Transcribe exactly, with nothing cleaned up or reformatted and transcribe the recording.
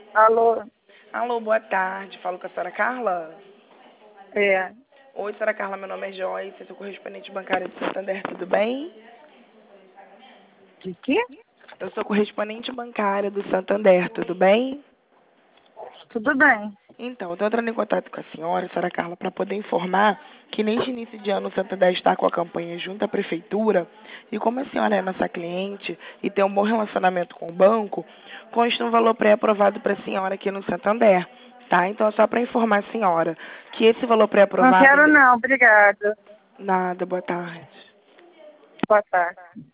Alô? Alô, boa tarde. Falo com a senhora Carla? É. Oi, senhora Carla, meu nome é Joyce, sou correspondente bancária do Santander, tudo bem? De quê? Eu sou correspondente bancária do Santander, tudo bem? Tudo bem. Então, eu estou entrando em contato com a senhora, senhora Carla, para poder informar que neste início de ano o Santander está com a campanha junto à prefeitura e como a senhora é nossa cliente e tem um bom relacionamento com o banco, consta um valor pré-aprovado para a senhora aqui no Santander, tá? Então, é só para informar a senhora que esse valor Não pré-aprovado... quero não, obrigada. Nada, boa tarde. Boa tarde.